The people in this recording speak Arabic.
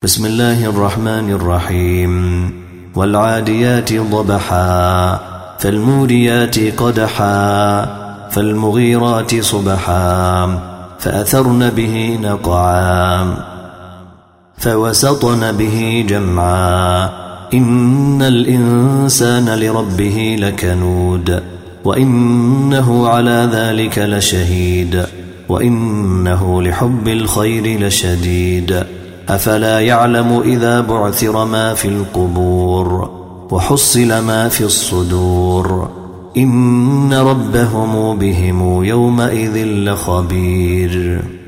بسم الله الرحمن الرحيم والعاديات ضبحا فالموريات قدحا فالمغيرات صبحا فأثرن به نقعا فوسطن به جمعا إن الإنسان لربه لكنود وإنه على ذلك لشهيد وإنه لحب الخير لشديد أفلا يعلم إذا بعثر ما في القبور وحصل ما في الصدور إن ربهم بهم يومئذ لخبير.